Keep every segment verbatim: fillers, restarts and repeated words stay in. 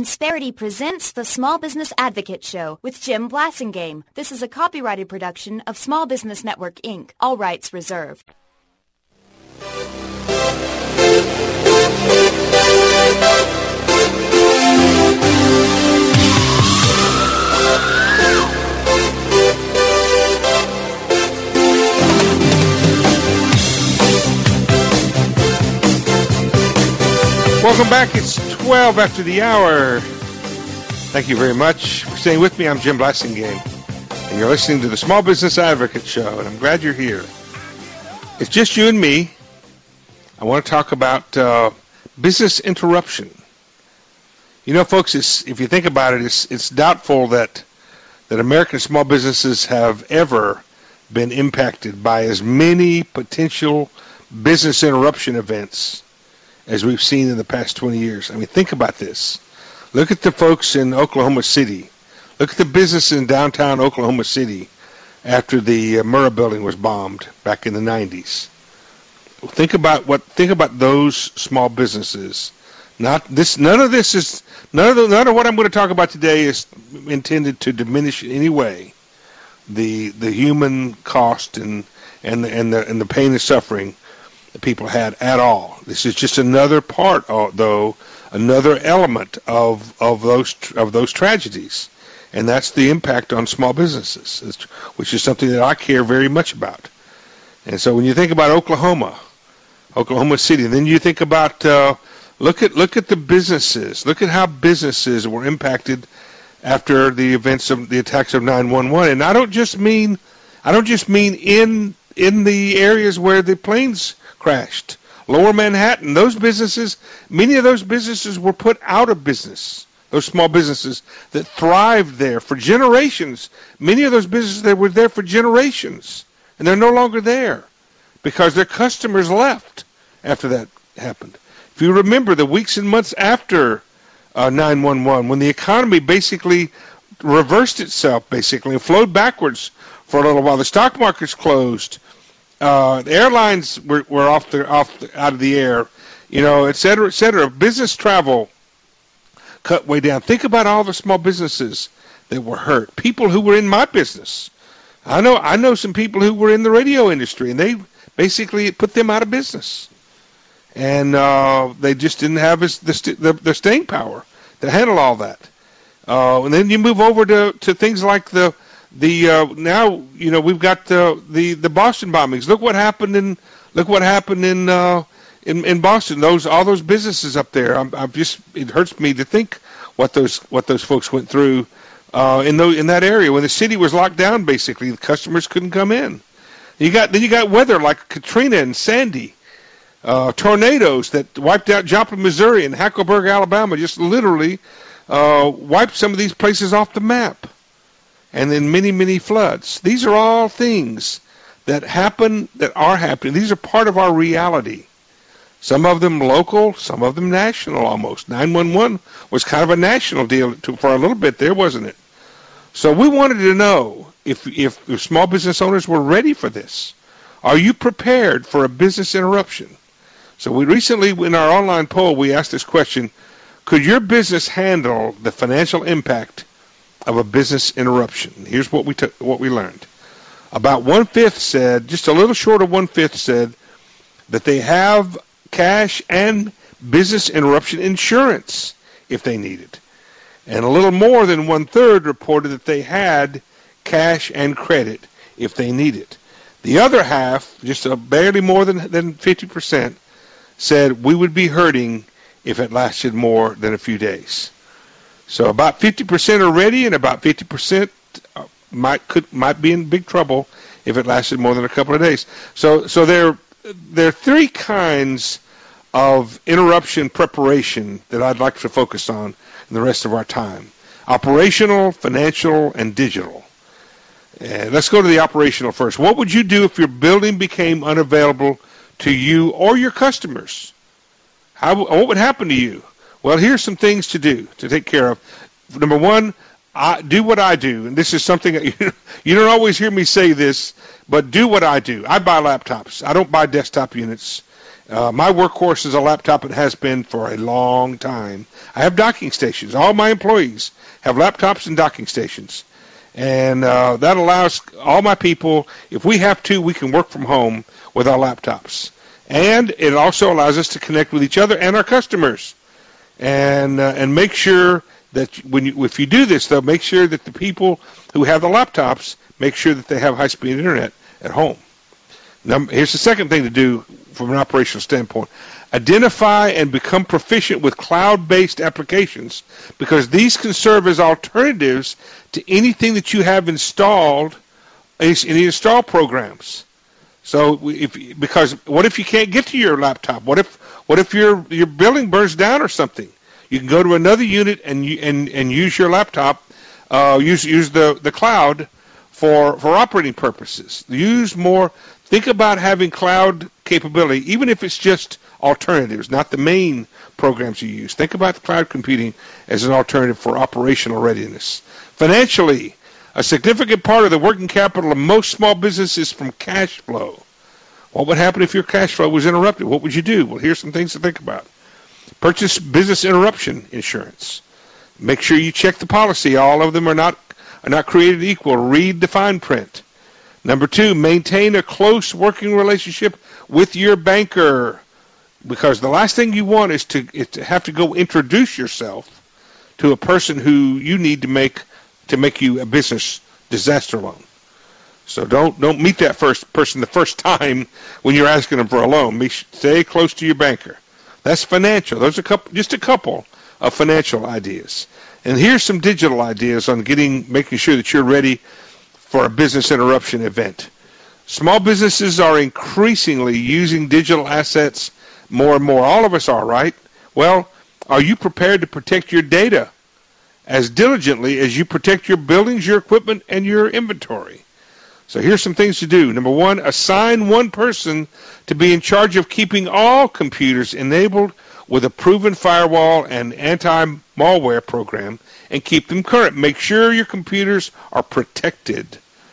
Insperity presents the Small Business Advocate Show with Jim Blasingame. This is a copyrighted production of Small Business Network, Incorporated. All rights reserved. Welcome back. It's twelve after the hour. Thank you very much for staying with me. I'm Jim Blasingame, and you're listening to the Small Business Advocate Show, and I'm glad you're here. It's just you and me. I want to talk about uh, business interruption. You know, folks, it's, if you think about it, it's, it's doubtful that that American small businesses have ever been impacted by as many potential business interruption events as we've seen in the past twenty years. I mean, think about this. Look at the folks in Oklahoma City. Look at the business in downtown Oklahoma City after the uh, Murrah building was bombed back in the nineties. Think about what. Think about those small businesses. Not this. None of this is. None of the, none of what I'm going to talk about today is intended to diminish in any way the the human cost and and the, and the and the pain and suffering that people had at all. This is just another part, though, another element of of those of those tragedies, and that's the impact on small businesses, which is something that I care very much about. And so, when you think about Oklahoma, Oklahoma City, then you think about uh, look at look at the businesses, look at how businesses were impacted after the events of the attacks of nine one one. And I don't just mean I don't just mean in in the areas where the planes crashed. Lower Manhattan, those businesses, many of those businesses were put out of business. Those small businesses that thrived there for generations. Many of those businesses that were there for generations, and they're no longer there because their customers left after that happened. If you remember the weeks and months after uh, nine one one, when the economy basically reversed itself, basically, and flowed backwards for a little while, the stock markets closed. Uh, the airlines were, were off the off the, out of the air, you know, et cetera, et cetera. Business travel cut way down. Think about all the small businesses that were hurt. People who were in my business. I know I know some people who were in the radio industry, and they basically put them out of business, and uh, they just didn't have the, the the staying power to handle all that. Uh, and then you move over to, to things like the The uh, now you know we've got the, the the Boston bombings. Look what happened in look what happened in uh, in in Boston. Those all those businesses up there. I'm, I'm just it hurts me to think what those what those folks went through uh, in those in that area when the city was locked down. Basically, the customers couldn't come in. You got then you got weather like Katrina and Sandy, uh, tornadoes that wiped out Joplin, Missouri, and Hackleburg, Alabama. Just literally uh, wiped some of these places off the map. And then many, many floods. These are all things that happen, that are happening. These are part of our reality. Some of them local, some of them national almost. nine one one was kind of a national deal to, for a little bit there, wasn't it? So we wanted to know if, if, if small business owners were ready for this. Are you prepared for a business interruption? So we recently, in our online poll, we asked this question: could your business handle the financial impact of a business interruption? Here's what we took, what we learned. About one fifth said, just a little short of one fifth said that they have cash and business interruption insurance if they need it, and a little more than one third reported that they had cash and credit if they need it. The other half, just a barely more than than fifty percent, said we would be hurting if it lasted more than a few days. So about fifty percent are ready, and about fifty percent might could might be in big trouble if it lasted more than a couple of days. So so there there are three kinds of interruption preparation that I'd like to focus on in the rest of our time: operational, financial, and digital. And let's go to the operational first. What would you do if your building became unavailable to you or your customers? How what would happen to you? Well, here's some things to do, to take care of. Number one, I, do what I do. And this is something, that you, you don't always hear me say this, but do what I do. I buy laptops. I don't buy desktop units. Uh, my workhorse is a laptop. It has been for a long time. I have docking stations. All my employees have laptops and docking stations. And uh, that allows all my people, if we have to, we can work from home with our laptops. And it also allows us to connect with each other and our customers. And uh, and make sure that when you, if you do this, though, make sure that the people who have the laptops, make sure that they have high-speed internet at home. Now, here's the second thing to do from an operational standpoint. Identify and become proficient with cloud-based applications, because these can serve as alternatives to anything that you have installed in the install programs. So, if because what if you can't get to your laptop? What if what if your your building burns down or something? You can go to another unit and you, and and use your laptop, uh, use use the the cloud for for operating purposes. Use more. Think about having cloud capability, even if it's just alternatives, not the main programs you use. Think about the cloud computing as an alternative for operational readiness. Financially, a significant part of the working capital of most small businesses is from cash flow. What would happen if your cash flow was interrupted? What would you do? Well, here's some things to think about. Purchase business interruption insurance. Make sure you check the policy. All of them are not are not created equal. Read the fine print. Number two, maintain a close working relationship with your banker, because the last thing you want is to, is to have to go introduce yourself to a person who you need to make to make you a business disaster loan. So don't don't meet that first person the first time when you're asking them for a loan. Stay close to your banker. That's financial. Those are a couple, just a couple of financial ideas. And here's some digital ideas on getting making sure that you're ready for a business interruption event. Small businesses are increasingly using digital assets more and more. All of us are, right? Well, are you prepared to protect your data as diligently as you protect your buildings, your equipment, and your inventory? So here's some things to do. Number one, assign one person to be in charge of keeping all computers enabled with a proven firewall and anti-malware program, and keep them current. Make sure your computers are protected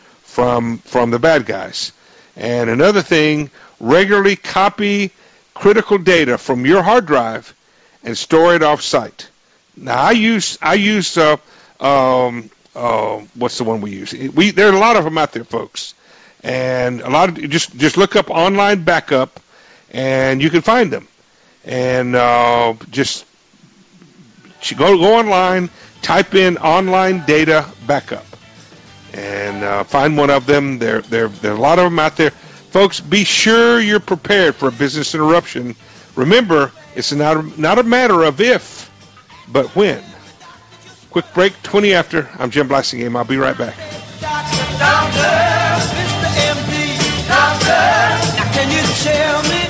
from from the bad guys. And another thing, regularly copy critical data from your hard drive and store it off-site. Now, I use I use uh, um, uh, what's the one we use? We there are a lot of them out there, folks, and a lot of just just look up online backup, and you can find them. And uh, just go go online, type in online data backup, and uh, find one of them. There, there, there are a lot of them out there. Folks, be sure you're prepared for a business interruption. Remember, it's not a, not a matter of if, but when. Quick break, twenty after. I'm Jim Blassingame. I'll be right back. Doctor, doctor, Mister M D, doctor, now can you tell me?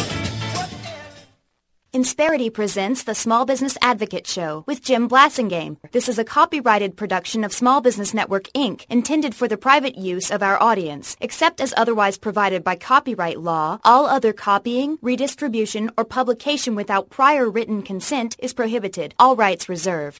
Insperity presents the Small Business Advocate Show with Jim Blassingame. This is a copyrighted production of Small Business Network, Incorporated, intended for the private use of our audience. Except as otherwise provided by copyright law, all other copying, redistribution, or publication without prior written consent is prohibited. All rights reserved.